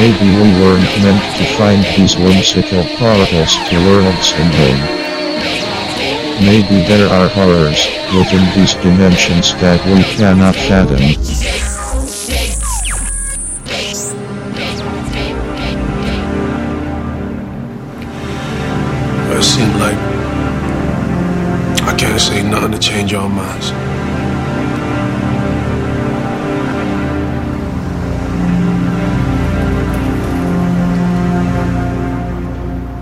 Maybe we weren't meant to find these whimsical portals to worlds unknown. Maybe there are horrors within these dimensions that we cannot fathom. It seems like I can't say nothing to change our minds.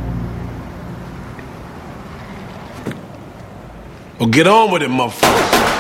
Well, get on with it, motherfucker.